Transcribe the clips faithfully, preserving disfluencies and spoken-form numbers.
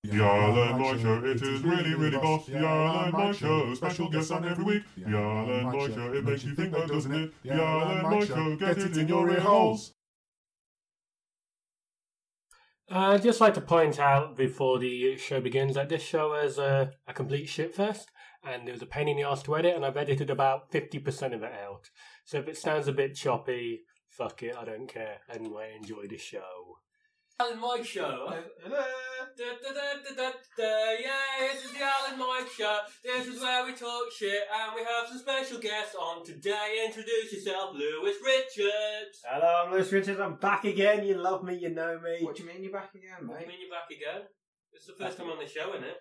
The Alan Mike Show, it is really, really boss. The Alan Mike Show, special guests on every week. The Alan Mike Show, it makes you think though, doesn't it? The Alan Mike Show, get it in your ear holes. Uh, I'd just like to point out before the show begins that this show is a, a complete shitfest, and it was a pain in the arse to edit, and I've edited about fifty percent of it out. So if it sounds a bit choppy, fuck it, I don't care. Anyway, enjoy the show. Alan Mike Show. Da, da, da, da, da, da. Yeah, this is the Alan Mike Show. This is where we talk shit, and we have some special guests on today. Introduce yourself, Lewis Richards. Hello, I'm Lewis Richards. I'm back again. You love me, you know me. What do you mean you're back again, mate? What do you mean you're back again? It's the first time on the show, isn't it?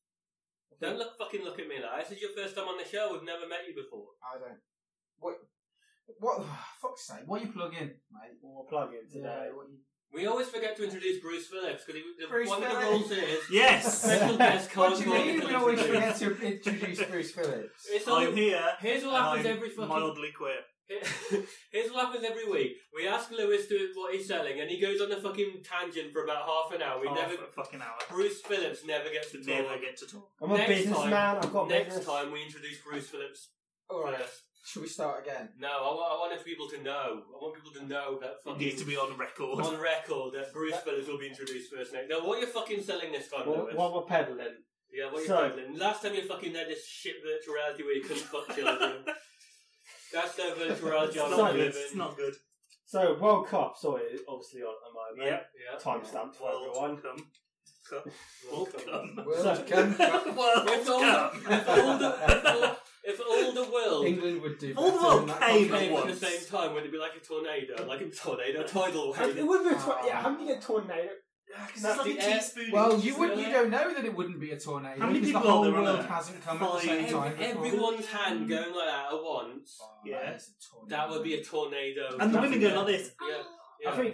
Don't look, fucking look at me like that. This is your first time on the show. We've never met you before. I don't. What? What? Fuck's sake! What are you plugging, mate? What we're plugging today. Yeah, what you... We always forget to introduce Bruce Phillips because Bruce one of the Phillips. rules is Yes. special guest can't What do you go mean until we always introduced. forget to introduce Bruce Phillips? It's all, I'm here. Here's what and happens I'm every fucking. mildly queer. Here's what happens every week. We ask Lewis to what he's selling, and he goes on a fucking tangent for about half an hour. We Half never. a fucking hour. Bruce Phillips never gets to talk. Never get to talk. I'm a Next businessman. time- I've got Next business. time we introduce Bruce Phillips. All right. first. Should we start again? No, I, wa- I wanted people to know. I want people to know that It fucking needs to be on record. on record that Bruce Phillips will be introduced first next. Now, what are you fucking selling this time, What, Lewis? what we're peddling. Yeah, what are you So- peddling? Last time you fucking had this shit virtual reality where you couldn't fuck children. That's no virtual reality I'm It's not not good. living. It's not good. So, World Cup, sorry, obviously on at the moment. Yep. Yeah. Timestamp for World everyone. come. Cup. World World Cup. come. World So- Cup. World If all, Cup. if all the if all, if all the world England would do All the better world than that came came country. at the once. same time, would it be like a tornado? Like a tornado, a tidal How- It wave? would be a tw- yeah, how many get tornado? Because That's it's like the a air- teaspoon. Well, each, you isn't would. it? You don't know that it wouldn't be a tornado. How many because people the whole are there on world Earth? hasn't come at the Five. same Every, time. before. everyone's hand going like that at once. Oh, Yeah. that is a tornado. That would be a tornado. And the women going like this. Yeah. yeah. I think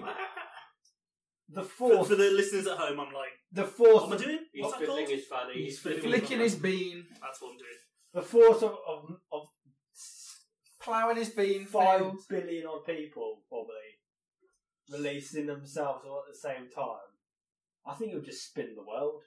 the For, fourth, for the listeners at home, I'm like, the what fourth, am I doing? He's What's that fiddling called? his fanny. He's He's fiddling fiddling Flicking his bean, That's what I'm doing. the fourth of, of, of ploughing his bean. five field. billion odd people probably releasing themselves all at the same time. I think it would just spin the world.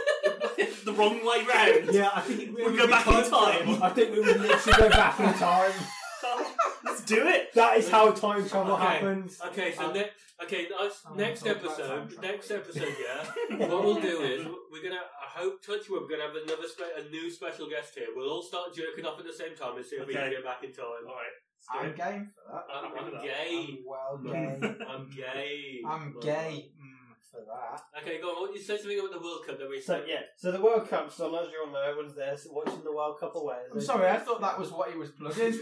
The wrong way round. Yeah, I think it We would go be back in time time. travel. I think we would literally go back in time. Let's do it. That is how time travel Okay. happens. Okay, so Um, ne- okay, nice- Oh, next talk about time episode, travel. next episode, yeah. What we'll do is we're gonna. I hope, touch wood, we're gonna have another spe- a new special guest here. We'll all start jerking off at the same time and see if we can Okay. get back in time. All right. I'm game for that. I'm, I'm I'm gay. I'm well gay. I'm gay. I'm gay mm, for that. Okay, go on. What you said something about the World Cup that we. So yeah, so the World Cup's on, as you all know, everyone's there so watching the World Cup away. I'm sorry, I thought that was what he was plugging.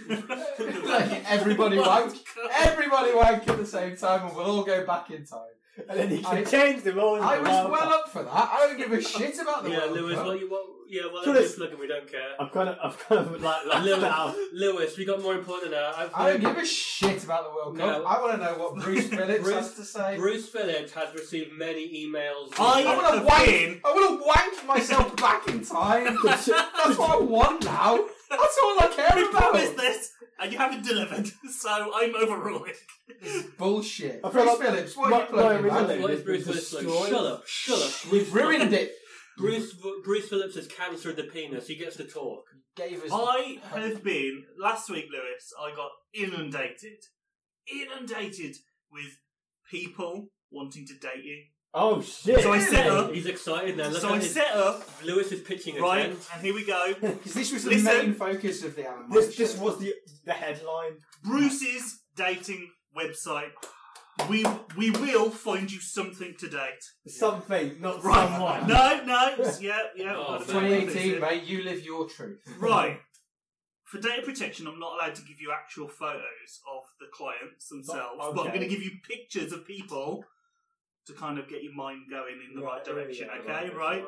Like everybody wank, everybody wank at the same time, and we'll all go back in time. And then you I- can change them all. into I the was World well Cup. up for that. I don't give a shit about the Yeah, World Lewis. Cup. What you? What, yeah, well, So let's this- look, and we don't care. I've kind of, I've kind of like laughed Lewis, out. Lewis, we got more important than that. I've I don't give a shit about the World Cup. No. I want to know what Bruce Phillips Bruce- has to say. Bruce Phillips has received many emails. I I want to have wank. been- I want to wank myself back in time. That's what I want now. That's all I care We about. promised this, and you haven't delivered, so I'm overruling. This is bullshit. I feel Bruce like Phillips, what my- are you plugging, my man? original- What is Bruce Phillips like? Destroyed. Shut up! Shut up! We've ruined it. Bruce Bruce Phillips has cancer of the penis. He gets to talk. Gave us. I have been, last week, Lewis, I got inundated, inundated with people wanting to date you. Oh shit! So I set up, He's excited now. Look so at I his- set up, Lewis is pitching a right, tent. and here we go. Because this was the Listen. main focus of the Alan Mike This, this show. was the the headline. Bruce's dating website. We we will find you something to date. Something, not Right. someone. No, no, yeah, yeah. Oh, I've twenty done this, eighteen, yeah. mate. You live your truth. Right. For data protection, I'm not allowed to give you actual photos of the clients themselves, Oh, but I'm okay. going to give you pictures of people to kind of get your mind going in the right, direction, yeah, okay? right, Right?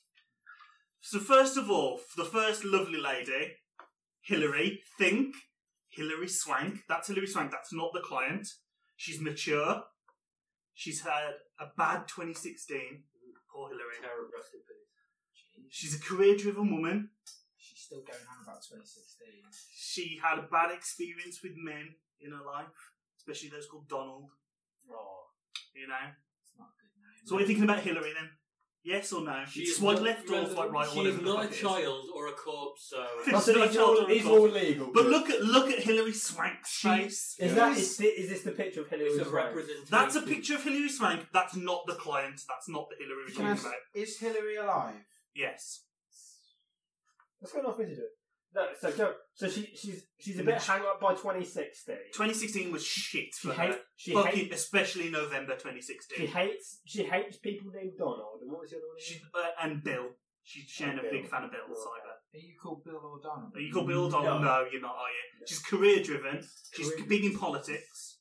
So first of all, the first lovely lady, Hillary, think Hillary Swank. That's Hillary Swank, that's not the client. She's mature. She's had a bad twenty sixteen. Poor Hillary. Tara, rest in peace. She's a career-driven woman. She's still going on about twenty sixteen. She had a bad experience with men in her life, especially those called Donald. Oh. You know. It's not a good name. So what are you thinking about Hillary then? Yes or no? She It's is swipe not- left or swipe right or She whatever is the not fuck a it is. child or a corpse, so. It's So not these a are all, child or a these are corpse. all legal. But look at look at Hilary Swank's face. Is Yeah. that is, thi- is this the picture of Hillary It's a Swank? representation. That's a picture of Hilary Swank. That's not the client. That's not the Hillary we're Can I talking ask, about. is Hillary alive? Yes. What's going on for me to do? No, so go. So she she's she's a bit hang up by twenty sixteen. twenty sixteen was shit She for hates her. she Fucking, hates especially November twenty she sixteen. hates she hates people named Donald. And what was the other one? She, again? uh, and Bill. She's sharing And a big Bill. fan of Bill Oh, Cyber. Are you called Bill O'Donnell? Are you called Bill O'Donnell? No. No. You're not, are you? No. She's career driven. She's Career- big in politics.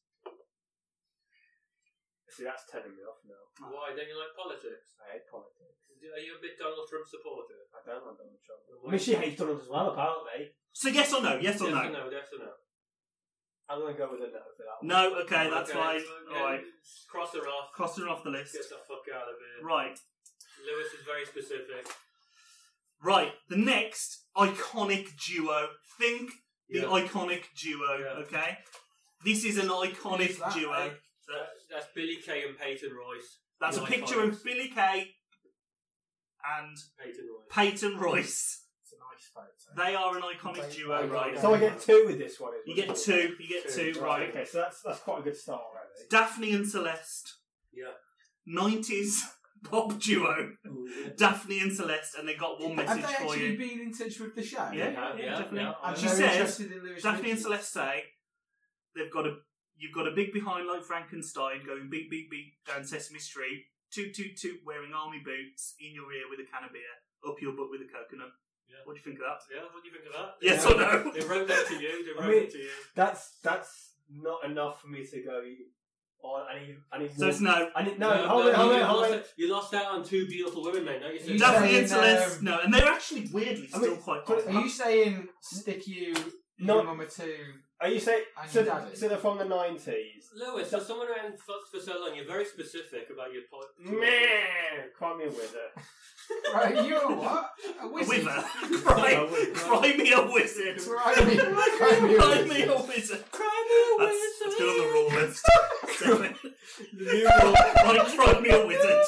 See, that's turning me off now. Why don't you like politics? I hate politics. Are you a big Donald Trump supporter? I don't like Donald Trump. I mean, she hates Donald as well, apparently. So yes or no? Yes or Yes no? or no? Yes or no? I'm going to go with a no for that one. No. Okay, that's Okay, fine. okay. All right. Cross her off. Crossing her off the list. Get the fuck out of here. Right. Lewis is very specific. Right. The next iconic duo. Think the Yeah. iconic duo. Yeah. Okay. This is an iconic Who's that, duo. mate? That, that's Billy Kay and Peyton Royce. That's The a picture iconics. of Billy Kay and Peyton Royce. Peyton Royce. It's a nice photo. They are an iconic They- duo, they- right? they- So I get two with this one. is You what get it is. two. You get two, Two, right? Okay, so that's that's quite a good start already. Daphne and Celeste. Yeah. nineties pop duo. Daphne and Celeste, and they got one Have message they for actually you. been in touch with the show? Yeah, Yeah, yeah, yeah, definitely. yeah. I'm She very says, interested in Lewis Daphne and Richards. Celeste say they've got a you've got a big behind like Frankenstein going beep beep beep down Sesame Street, toot toot toot wearing army boots in your ear with a can of beer, up your butt with a coconut. Yeah. What do you think of that? Yeah, what do you think of that? Yes They or wrote- no? They wrote that to you. They I wrote mean- it to you. That's that's not enough for me to go on. I need I need So more. it's no. I need no. hold on, you, hold on, you hold lost on. out- you lost out on two beautiful women, mate. No, you said You Daphne saying, and Celeste, um, no, and they're actually weirdly I still mean, quite but- hot. Are you saying stick you, No. your mama too? Are you saying And so? your daddy. So they're from the nineties. Lewis, for someone who hasn't fucked for so long, you're very specific about your point. Meh. Cry me a wizard. Right, you're a what? A A wizard? wither. Cry, A wizard. cry me a wizard. Cry me, cry me a Cry wizard. me a wizard. Cry me a That's, wizard. that's good on the raw list. Definitely. The new rule. Right, cry me a wizard.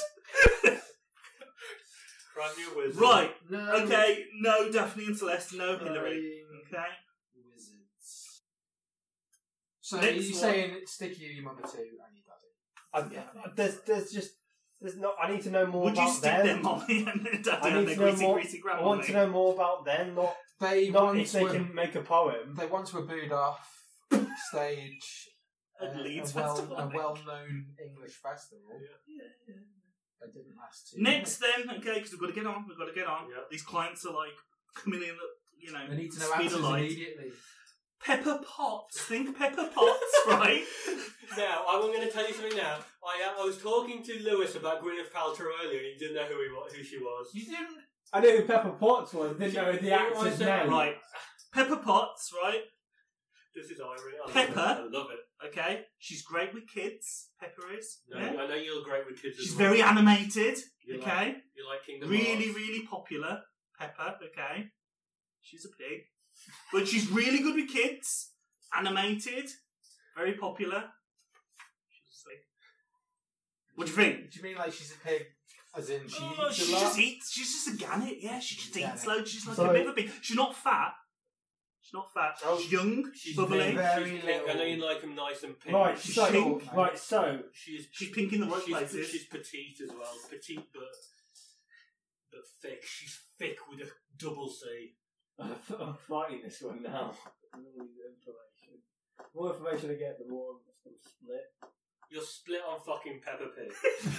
Cry me a wizard. Right, No. okay, no Daphne and Celeste, no Hillary. Crying Okay. Wizards. So are Next you one. saying stick you, your mama too, and your daddy? I, there's there's just there's not. I need to know more Would you about stick them. their mommy and their I daddy need and their to know greasy, more. greasy I want grandmommy? to know more about them. Not They not once if they were, can make a poem. they once were booed off stage At uh, Leeds a well Festival, I a think. well-known English festival. Yeah. They didn't last too Next then, okay, because we've got to get on, we've got to get on. Yeah. These clients are like coming in at, you know, long. They need to know speed answers of light. immediately. Pepper Potts, think Pepper Potts, right? Now, I'm going to tell you something now. I uh, I was talking to Lewis about Gwyneth Paltrow earlier, and he didn't know who he was, who she was. You didn't. I knew who Pepper Potts was. Didn't know the You know what actor's I said? name. Right. Pepper Potts, right? This is irony. I love Pepper. it. I love it. Okay, she's great with kids. Pepper is. No, yeah? I know you're great with kids. She's as well. very animated. You like- Okay, You like Kingdom really, Hearts. really popular. Pepper. Okay, she's a pig, but she's really good with kids. Animated, very popular. She's like, what do you think? Do you mean like she's a pig, as in she Oh, eats she a lot? just eats. She's just a gannet. Yeah, she just Gannet. eats loads. She's like So- a bit of a pig. She's not fat. She's not fat. Oh, She's young. She's bubbly. very She's pink. I know little. you like them nice and pink. Right, She's so pink. right, so She's She's pink in the right she's, places. She's petite as well. Petite, but but thick. She's thick with a double C. I'm fighting this one now. I need information. The more information I get, the more I'm split. You're split on fucking Peppa Pig.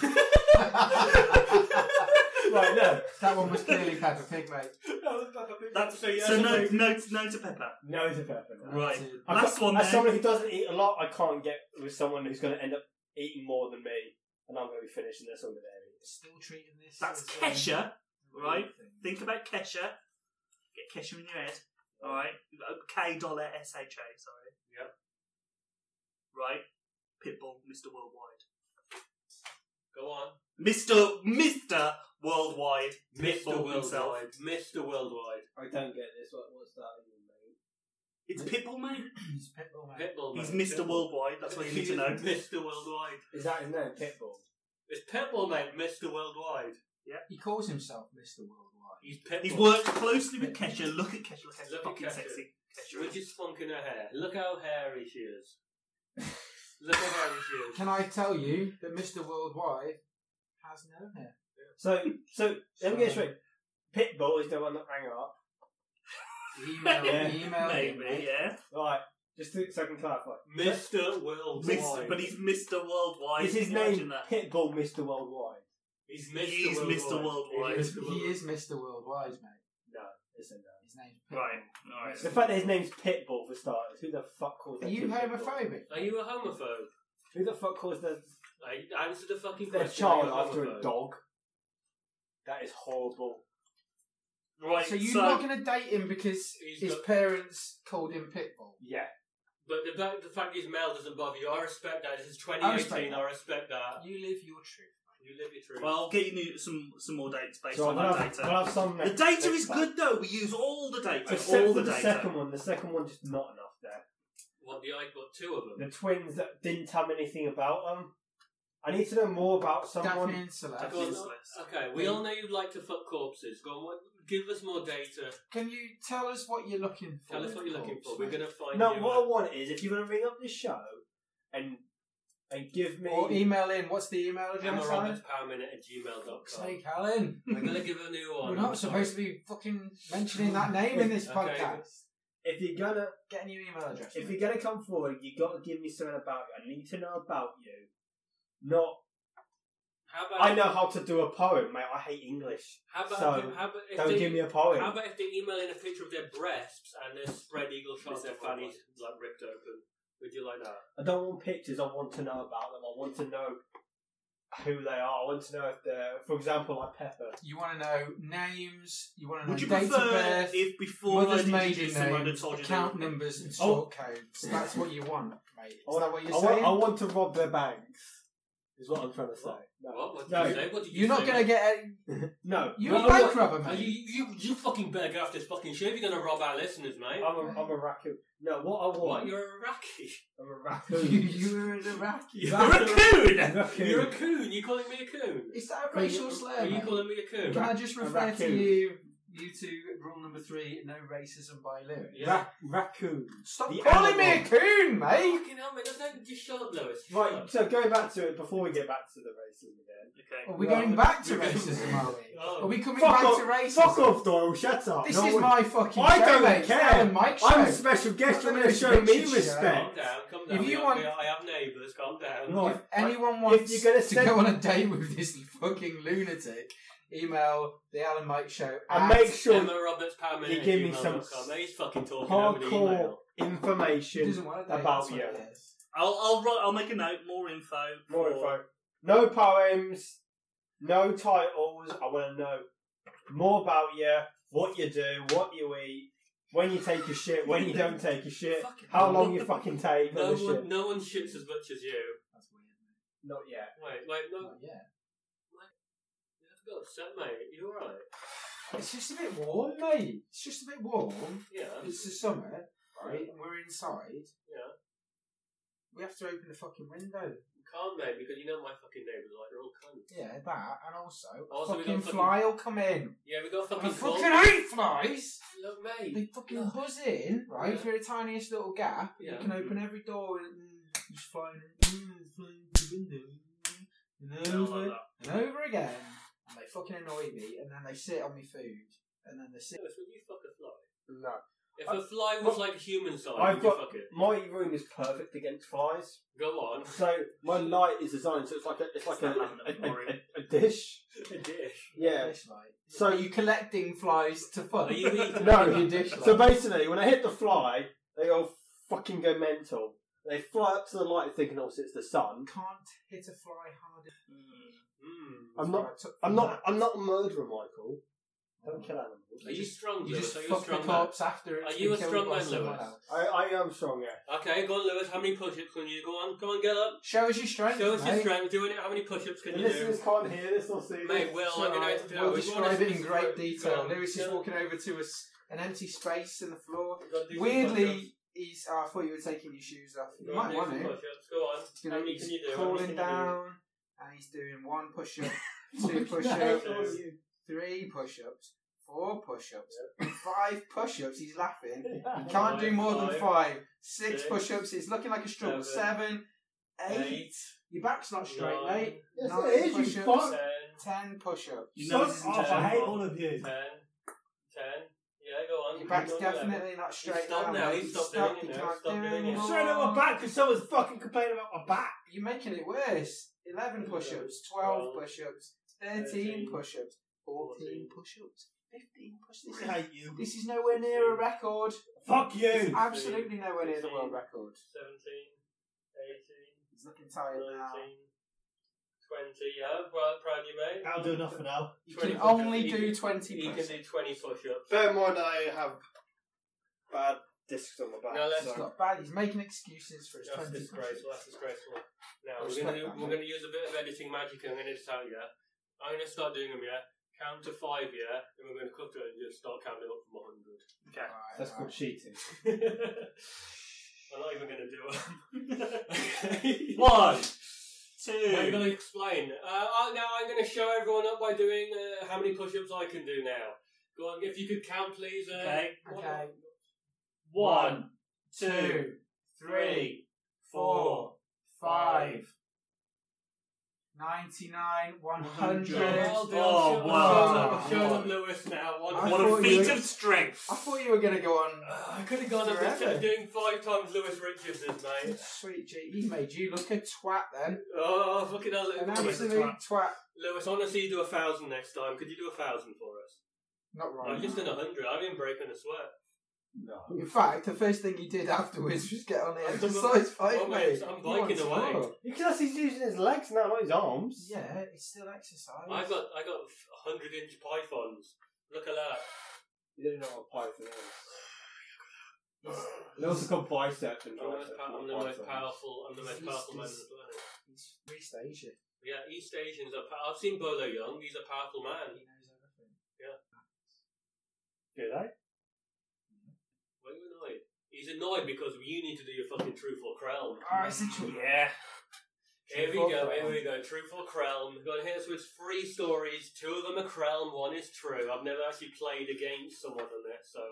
Right, no, That one was clearly Peppa Pig, mate. That's, So, yeah, so so no, maybe- no, no to Pepper. no to Pepper. No. Right. That's it. I Last can't- one As then. someone who doesn't eat a lot, I can't get with someone who's going to end up eating more than me, and I'm going to be finishing this over there. Still treating this. That's as, um, Kesha. a right? real thing. Think about Kesha. Get Kesha in your head. Alright? K dollar S H A, sorry. Yep. Right? Pitbull, Mister Worldwide. Go on. Mister Mister Worldwide. Mister Pitbull himself. Worldwide. Mister Worldwide. I don't get this. What, what's that even mean? It's Pitbull, mate. He's Pitbull, mate. Pitbull. He's mate. Mister Pitbull. Worldwide. That's what you need to know. Mister Worldwide. Is that his name? Pitbull. It's Pitbull, mate. Mister Worldwide. He calls himself Mister Worldwide. He's Pitbull. He's worked closely with Kesha. Look at Kesha. Look how Look at fucking Kesha. sexy Kesha Look is. at spunk in her hair. Look how hairy she is. Look how hairy she is. Can I tell you that Mister Worldwide has no hair? So, so let me get it straight. Pitbull is the one that rang up. Email, Yeah, email him, Maybe, mate. yeah. Right, just to, so I can clarify. Mister Worldwide. Mister but he's Mister Worldwide. Is his Imagine name that. Pitbull Mister Worldwide? He's He Mister is Worldwide. Mister Worldwide. He is He is Mister Worldwide, mate. No, it's a no. His name's Pitbull. Right, alright. The fact that his name's Pitbull for starters. Who the fuck calls Are that you kid Pitbull? homophobic? Are you a homophobe? Who the fuck calls their, I answer the fucking their question. child Are you after a homophobe? dog? That is horrible. Right, So you're so not going to date him because He's his got- parents called him Pitbull? Yeah. But the fact, the fact he's male doesn't bother you. I respect that. This is twenty I respect eighteen. that. I respect that. You live your truth. You live your truth. well, I'll get you new, some some more dates based So on we'll that have, data. we'll have some The next- data next is time. good though. We use all the data. Except all for the the data. second one. The second one just not enough there. what, the I got two of them? The twins that didn't tell me anything about them. I need to know more about someone. Daphne and Celeste. Go on, useless. okay, we all know you like to fuck corpses. Go on, what, give us more data. Can you tell us what you're looking for? Tell us what you're looking for. Corpse, We're mate? going to find No, you. what I want is if you're going to ring up this show and and give me. Or email in. What's the email Emma address? Roberts Power Minute at gmail dot com. Sake, Alan. I'm going to give a new one. We're not I'm supposed to be fucking mentioning that name in this Okay. podcast. If you're gonna Get a new email address. if mate. you're gonna come forward, you got to give me something about you. I need to know about you. Not. How about, I know how to do a poem, mate. I hate English. How about, So, if, how about if Don't they, give me a poem. How about if they email in a picture of their breasts and their spread eagle shot of their fannies like ripped open? Would you like that? I don't want pictures. I want to know about them. I want to know who they are. I want to know if they're, for example, like Pepper. You want to know names. You want to know Would you dates of prefer birth, if before I mother's did maiden you someone name, had told you account they were- numbers, and Oh. sort codes? That's what you want, mate. Is I want, that what you're I want, saying? I want to rob their banks. Is what I'm trying to say. No, What? What did No. you say? What did you You're not say, going to mate? get. A, no. you're I'm a bank a- robber, Oh, mate. you, you, you fucking better get off this fucking shit if you're going to rob our listeners, mate. I'm a, I'm a raccoon. No, what I want. What? You're a racky. I'm a You, raccoon. you're an Iraqi. You're A raccoon! raccoon. You're a coon. You calling me a coon? Is that a Are you- racial slur? Are you mate? calling me a coon? Can I just A refer to raccoon. you, you two, rule number three, no racism by lyrics? Yeah. Ra- raccoon. Stop The calling me a animal. coon, mate! Fucking hell, mate. That's not just shut up, Lewis. Shut Right, up. so going back to it, before we get back to the racism again. Okay. Are we Well, going back to we're going- racism, are we? Oh. Are we coming Fuck back off, to racism? fuck off, Doyle, shut up. This No is one- my fucking I show, don't mate. It's care. Alan Mike's I'm a show. special guest, you're Not going to this show me Richard show. respect. Calm down, calm down. If We you have- want- we- I have neighbours. Calm down. Right. If anyone If wants you're gonna to send- go on a date with this fucking lunatic, email the Alan Mike Show. And at- make sure Emma Roberts Power Minute you give me at some gmail dot com. He's fucking talking over the hardcore email. He information doesn't want to date, about that's what you. it is. I'll I'll write, I'll make a note. More info. More for- info. No poems, no titles. I want to know more about you, what you do, what you eat, when you take a shit, when you don't take a shit, Fucking how hell. long you fucking take No on the one, shit. no one shits as much as you. That's weird, mate. Not yet. Wait, wait, no. Oh, yeah. You have to go upset, mate. You alright? It's just a bit warm, mate. It's just a bit warm. Yeah. It's the summer, right? And we're inside. Yeah. We have to open the fucking window. You can't, mate, because you know my fucking neighbours, like, they're all cunts. Yeah, that, and also, a Also, we fucking got fucking- fly will come in. Yeah, we got I fucking fucking cold. hate flies! Look, mate. They fucking Look. buzz in, right, Yeah. through the tiniest little gap. Yeah. You can open every door and mm, just flying, mm, flying through the window. And Yeah, I over, like that. and over again. And they fucking annoy me, and then they sit on my food. And then they sit. Lewis, would you fuck a fly? No. If I- a fly was like human size, I've would you got fuck it? my room is perfect against flies. Go on. So my light is designed so it's like a it's like a, It's not a, random, a, a, a dish. A dish. Yeah. Dish light. So Are you collecting flies to fun? Are you eating No. Your dish light. So basically, when I hit the fly, they all fucking go mental. They fly up to the light thinking, oh, it's the sun. can't hit a fly hard. Mm. I'm not. I'm not. I'm not a murderer, Michael. Don't kill animals. Are you strong, You Lewis? just Are you a fuck the strong man? corpse after it's Are you been a killed strong by man, someone Lewis? else. I, I am strong, yeah. Okay, go on, Lewis. How many push-ups can you go on? Go on, get up. Show us your strength, Show us your mate. strength. Doing it. How many push-ups can The you do? listeners can't hear this or see this. Mate, Will, I'm going to do We'll it. describe it in great Go detail. on. Lewis is Go on. walking over to us, an empty space in the floor. Go on, do some push-ups. Weirdly, he's. Oh, I thought you were taking your shoes off. You Go on, might do want some to. push-ups. Go on. You How know, many he's can you do? How many crawling can you do? down, and he's doing one push-up two Fucking push-ups, hell, you. three push-ups, four push-ups, five push-ups. He's laughing. He can't do more than five. Six Six. push-ups. It's looking like a struggle. Seven. Seven, eight. Your back's not straight, Nine. mate. Yes, Nine it is, you push-ups. fuck. Ten. Ten push-ups. You know this Fuck isn't off, I hate terrible. all of you. Ten. Ten. Yeah, go on. Your back's Go on, eleven. definitely not straight. He's stopped now, he's stopped doing it You now, can't stop do it doing it. I'm anymore. straight up my back because someone's fucking complaining about my back. You're making it worse. Eleven push-ups, twelve Twelve. push-ups, thirteen Thirteen. push-ups, Fourteen. fourteen push-ups, fifteen push-ups. This I is, hate you. this is nowhere near a record. Fuck It's you. absolutely nowhere near the world record. Seventeen. Eighteen. He's looking tired now. Nineteen. Twenty. Yeah, proud, proud of you, mate. That'll do enough for now. You twenty can push-ups. only He do can- twenty He can push-ups. do twenty push-ups. Bear in mind I have bad discs on my back. Now let's It's so. not bad. He's making excuses for his That's twenty disgraceful. push-ups. That's disgraceful. Now I we're respect gonna do, that, we're mate. gonna use a bit of editing magic. And I'm gonna just tell you. I'm gonna start doing them. Yeah. Count to five. Yeah. And we're gonna cut it and just start counting up from one hundred. Okay. Alright, That's called alright. cheating. I'm not even gonna do it. One, Now you're two, gonna explain. Uh, uh, now I'm gonna show everyone up by doing uh, how many push-ups I can do now. Go on, if you could count, please. Uh, Okay. what- Okay. one, Two, two, three, four, five, ninety-nine, one hundred. Well done. Oh, Show- wow. show them- show them Lewis now. One I What thought a you feat were- of strength. I thought you were going to go on. Uh, I could have gone up Forever. and doing five times Lewis Richards, mate. Sweet G, he made you look a twat then. Oh, look at that. An Lewis. absolute twat. Lewis, I want to see you do a thousand next time. Could you do a thousand for us? Not right. I've just done a hundred. I've been breaking a sweat. No. In fact, the first thing he did afterwards was get on the I'm done- exercise bike, oh, mate. mate, I'm He biking wants away. more. Because he's using his legs now, not his arms. Yeah, it's still exercise. I got I got hundred inch pythons. Look at that. You don't know what Python is. They also call bicep and I'm the most, tricep. pow- I'm the not most Pythons. powerful. I'm the most He's- powerful man on he's- the planet. He's East Asia. Yeah, East Asians are. Pow- I've seen Bolo Young. He's a powerful man. He knows everything. Do they? Why are you annoyed? He's annoyed because you need to do your fucking truth or crown. Oh, it's a true. Yeah. Here we Truth or go, crown. here we go. Truth or Krelm. We're going to hit us with three stories. Two of them are Krelm, one is true. I've never actually played against someone on it, so.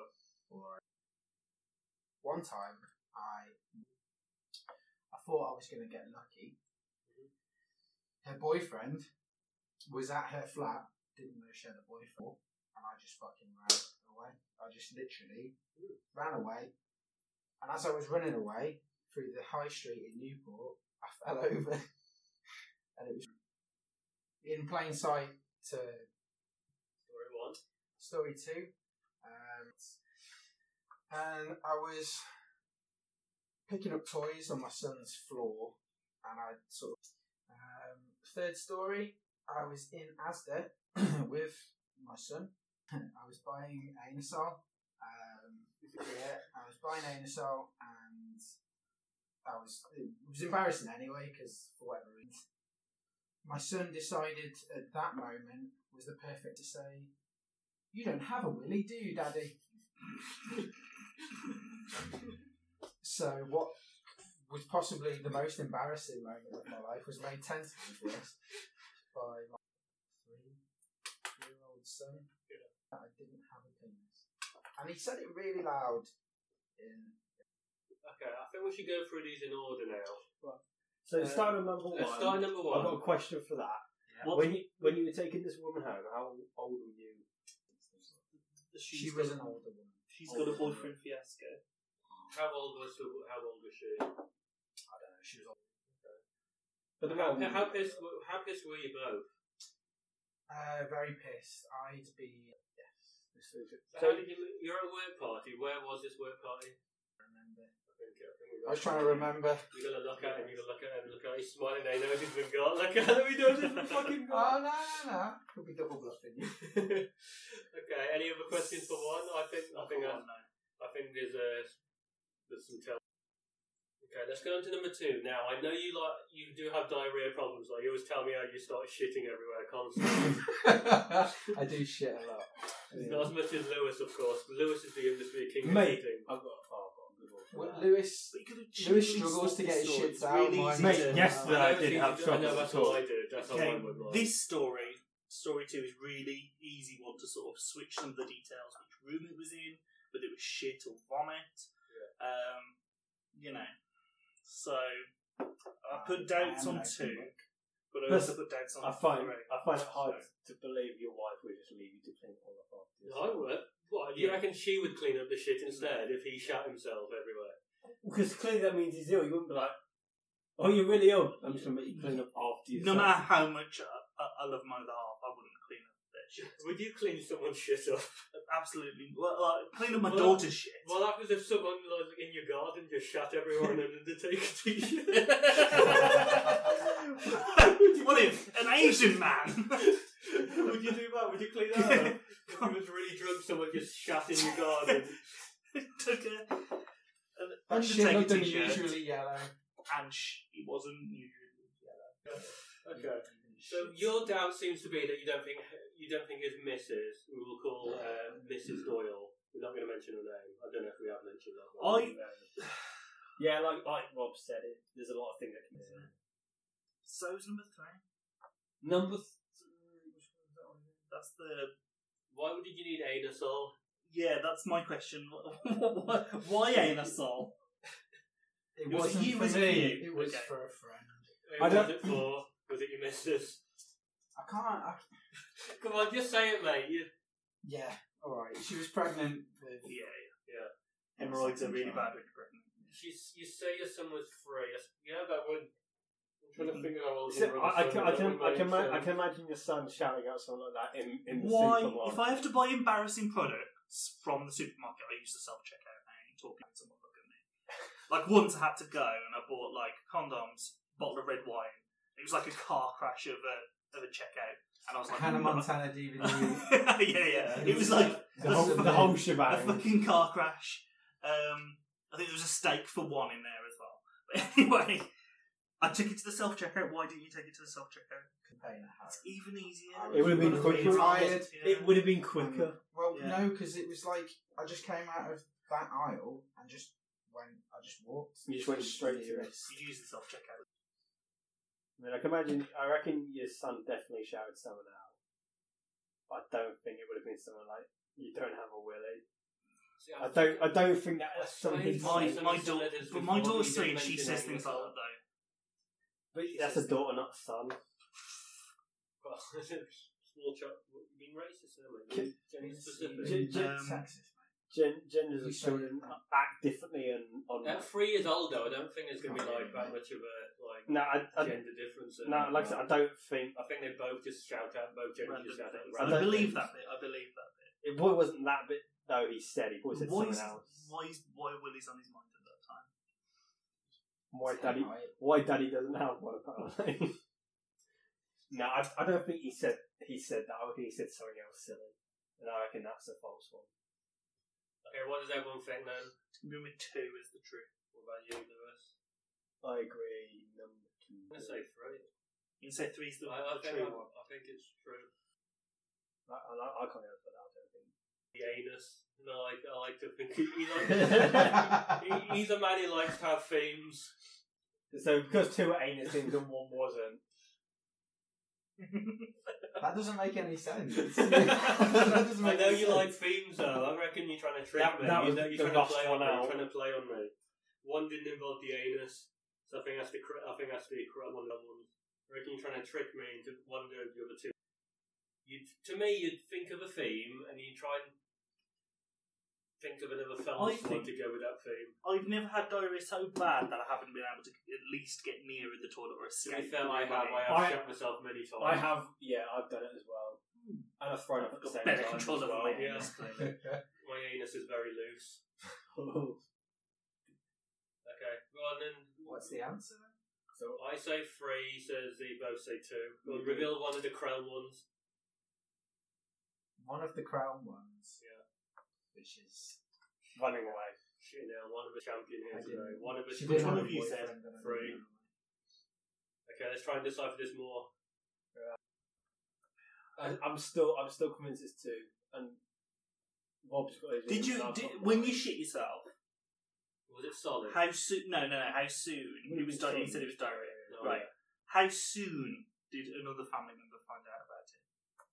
One time, I I thought I was going to get lucky. Her boyfriend was at her flat, didn't know she had a boyfriend, and I just fucking ran away. I just literally ran away, and as I was running away through the high street in Newport, I fell over, and it was in plain sight to Story one. story two. Um, and I was picking up toys on my son's floor, and I sort of um, third story. I was in Asda with my son. I was buying Anusol. Um, yeah, I was buying Anusol, and I was it was embarrassing anyway because for whatever reason, my son decided at that moment was the perfect to say, "You don't have a willy, do you, Daddy?" So what was possibly the most embarrassing moment of my life was made ten times worse by my three-year-old son that I didn't have a penis, and he said it really loud. In Okay, I think we should go through these in order now. So Uh, start at number one. Let's start number I've got one. a question for that. What- When you when you were taking this woman home, how old were you? she was an older woman. She's got a boyfriend fiasco. How old was the, how old was she? I don't know. She was older. But the How, one, how pissed w- how pissed were you both? Uh, very pissed. I'd be yes. This was So how did you, you're at a work party. Where was this work party? remember. I think, I think we I was trying to remember. You're gonna look at him. You're gonna look at him. Look at him. He's smiling. They know he's been got. Look at him. He knows he's been fucking Oh got. no, no, no! Could be double bluffing you. Okay. Any other questions for one? I think. I think. I, I think there's a there's some tell. Okay, let's go on to number two. Now, I know you like you do have diarrhea problems. Like you always tell me how you start shitting everywhere constantly. I do shit a lot. Not as much as Lewis, of course. Lewis is the industry king of Mate. shitting. I've got, oh, I've got a good one. for Well, that. Lewis, But you could have Lewis cheaply struggles stopped to get this his story. shit It's out, really mate. easy Mate, to- yesterday I know did you- have I know trouble that's at all all. I did. That's all Okay, I would like. this story Story two is really easy one to sort of switch some of the details, which room it was in, whether it was shit or vomit. Yeah. Um, you know, so I put doubts on two, but I also put doubts on I find three. I find it hard So. to believe your wife would just leave you to clean all up after you. I would. What, you Yeah. reckon she would clean up the shit instead if he shat himself everywhere? Because clearly that means he's ill. You wouldn't be like, "Oh, you're really ill." I'm just gonna make you clean up after you. No matter how much I, I, I love my other half, I wouldn't clean up their shit. Would you clean someone's shit up? Absolutely. Well, like, clean up my Well, daughter's shit. What happens if someone like, in your garden just shat everywhere in an Undertaker t-shirt? What if an Asian man? Would you do that? Would you clean that up? If you was really drunk, someone just shat in your garden. Took a, an That shit Undertaker looked t-shirt, unusually yellow. and sh- it wasn't usually yellow. Okay. So your doubt seems to be that you don't think you don't think his missus, we will call uh, Missus Doyle. We're not going to mention her name. I don't know if we have mentioned that. I- Yeah, like like Rob said, it. There's a lot of things that can be said. So's number three. Number three. That's the. Why would you need anusol? Yeah, that's my question. Why, why anusol? It It was wasn't you, for was it me. for you? It was Okay. for a friend. Who I was don't- it for? Was it your missus? I can't. I, Come on, just say it, mate. You... yeah. All right. She was pregnant with. Yeah, Yeah. hemorrhoids are really bad when you're pregnant. She's, you say your son was free. Yeah, that would. I'm trying to figure out all So, I, I can I can I can, ma- I can imagine your son shouting out something like that in, in the Why, supermarket. if I have to buy embarrassing products from the supermarket, I use the self checkout now. You talking to someone look at me. Like once I had to go and I bought like condoms, bottle of red wine. It was like a car crash of a of a checkout, and I was like, Hannah "Oh, Montana D V D. yeah, yeah. It was like the whole, the whole shebang. a fucking car crash. Um, I think there was a steak for one in there as well. But anyway, I took it to the self checkout. Why didn't you take it to the self checkout? Container It's even easier. It would have been quicker. Tired. It would have been quicker. Well, Yeah. no, because it was like I just came out of that aisle and just went. I just walked. You just went straight to it. Nearest. You use the self checkout. I mean, I can imagine. I reckon your son definitely shouted someone out. But I don't think it would have been someone like, "You don't have a willy." I don't. I don't think that was something. It's My Nice, my and daughter, letters but my before daughter's you three, did and she mention says any things of like that. that though. But that's a daughter, not a son. Well, small child. You being racist, there, mate? Gender specific. Gen- gen- Um, Sexist, mate. Gen- genders of You say- children act differently and on. At three years old, though, I don't think there's going to be like that much of a like No, I, I, gender difference. in- no, like I said, I don't think I think they both just shout out. Both genders Random just shout out. things. I I, don't believe think- that bit. I believe that bit. it probably wasn't that bit. Though he said he probably said Why someone is, else. why is why Willie's on his mind at that time? Why Say daddy? right. Why daddy doesn't have one apparently? No, I, I don't think he said he said that. I think he said something else silly, and I reckon that's a false one. Okay, what does everyone think then? Number two is the truth. What about you, Lewis? I agree. Number two. I'm gonna say three. You can say three's the I, I think true I, one. I think it's true. I, I, I can't go for that. I don't think. The anus. No, I like I like to think he, he likes, he, he's a man who likes to have themes. So because two were anus things and one wasn't. That doesn't make any sense. that doesn't I make know any you sense. like themes though. I reckon you're trying to trick That- me. that you was know, the you're trying to last play one on me. out. You're trying to play on me. One didn't involve the anus, so I think that's the cor- I think that's the correct one. Of them. I reckon you're trying to trick me into one of the other two. You, to me, you'd think of a theme and you try and think of another film I one think- to go with that theme. I've never had diarrhea so bad that I haven't been able to at least get near the toilet or To escape. be fair, I have. I have I- shot myself many times. I have. Yeah, I've done it as well. And I've thrown up at the got same better time control as over well. my yeah. anus, clearly. My anus is very loose. Okay, well then. What's the answer? So I say three, he says they both say two. We'll Mhm. reveal one of the crown ones. One of the crown ones. Yeah. Which is. Running away. You know, one of the champion here I today. didn't- One of the She which did one have of a you said? boyfriend and I Three. didn't know. Okay, let's try and decipher this more. I, I'm still. I'm still convinced it's two. And Rob's got his. Did reasons, you and I've did, got when mine. you shit yourself? Was it solid? How soon? No, no, no. How soon? What It was. do you Di- mean he said it was diarrhea. No, Right. How soon did another family member find out about it?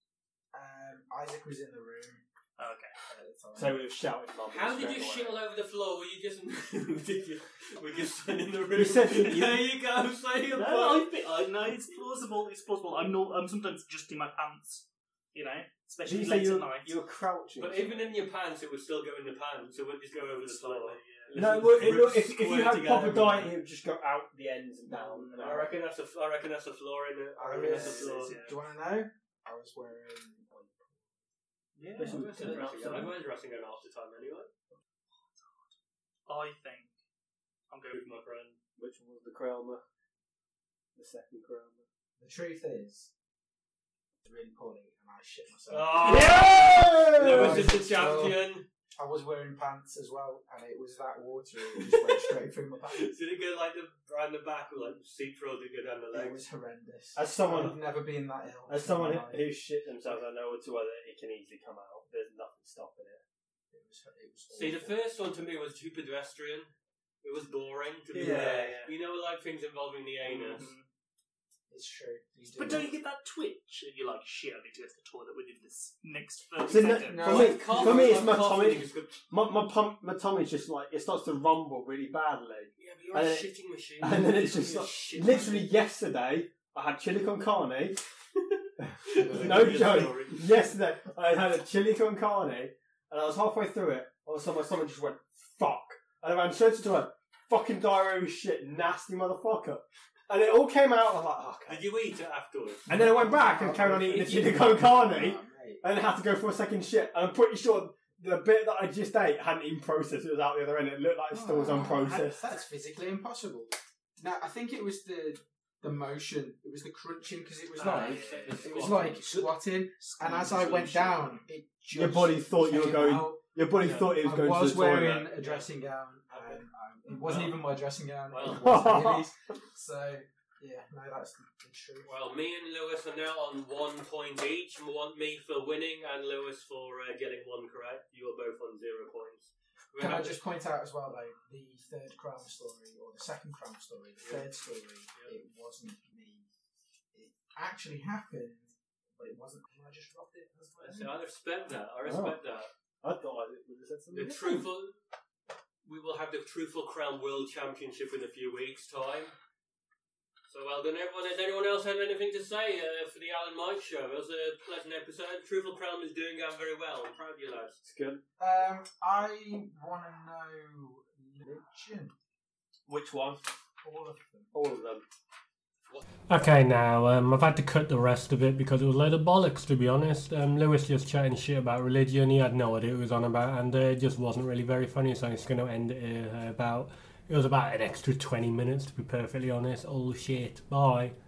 Isaac was in the room. Okay. At the time. So we have shouted mum. How did straight you away. shit all over the floor? Were you just did you, were you just in the room? You said you- there you go. Say your No, point. I, think- I know it's plausible. It's plausible. I'm not. I'm sometimes just in my pants. You know, Did especially you say late you at were, night. you were crouching? But even in your pants, it would still go in the pants. It wouldn't just go over the floor. no, well, it, look, if, if you Square had together, proper man. diet, it would just go out the ends and down. And I out. reckon that's a. I reckon that's a floor in it. I I reckon was, that's a floor. yeah. Do you want to know? I was wearing. Yeah, I'm Especially with wearing the dressing nuts gown. on. I'm wearing dressing gown half the time anyway. I think I'm going with my friend. Which one was the Krelmer? The second Krelmer. The truth is, it's really poorly, and I shit myself. Oh, Yeah! Lewis is the So- champion. I was wearing pants as well, and it was that watery. It just went straight through my pants. Did it go like the around the back or like seat throw to go down the It legs? was horrendous. As someone- I've never been that ill. As someone in my life. who shit themselves, I know to whether it can easily come out. There's nothing stopping it. It was, it was See, the awful. first one to me was too pedestrian. It was boring to be Yeah, fair. yeah. You know, like things involving the anus. Mhm. It's true. You But don't you get that twitch? And you're like, shit, I need to go to the toilet within this next thirty So no- seconds. no, for I me, Cough- for me, it's I'm my coughing, tummy. you just go- My my, pump, my tummy's just like it starts to rumble really badly, Yeah, but you're And a then- shitting machine. and then it's just You're like, shit literally machine. yesterday I had chili con carne. Good No joke. story. Yesterday I had a chili con carne, and I was halfway through it. All of a sudden, my stomach just went fuck, and I ran straight to it. Fucking diarrhea was shit, nasty motherfucker. And it all came out. I was like, oh, okay. Did you eat it afterwards? And then I went back and carried on eating the chili con carne, Oh, mate. and had to go for a second shit. And I'm pretty sure the bit that I just ate hadn't even processed. It was out the other end. It looked like it still was Oh, unprocessed. That's physically impossible. No, I think it was the the motion. It was the crunching because it was Ah, like okay, the it was squatting. like squatting, and as I went down, it just Your body thought you were came going- out. Your body Yeah. thought it was I going was to the wearing toilet. a dressing gown, and um, it wasn't Well. even my dressing gown. Well. It was Haley's. So yeah, no, that's the, the truth. Well, me and Lewis are now on one point each. One me for winning and Lewis for uh, getting one correct. You are both on zero points. We Can I have- just point out as well, though, the third Crown story, or the second Crown story, the Yeah. third story, Yeah. it wasn't me. It actually happened, but it wasn't. I just dropped it as well. So I respect that. I respect that. I thought I would have said something. The truthful. We will have the Truthful Crown World Championship in a few weeks' time. So well done, everyone. Has anyone else had anything to say uh, for the Alan Mike show? It was a pleasant episode. Truthful Crown is doing um, very well. I'm proud of you, lads. It's good. Um, I want to know religion. Which one? All of them. All of them. Okay, now um, I've had to cut the rest of it because it was a load of bollocks, to be honest. Um, Lewis just chatting shit about religion. He had no idea what it was on about, and uh, it just wasn't really very funny. So I'm just going to end it uh, about. It was about an extra twenty minutes, to be perfectly honest. Oh shit! Bye.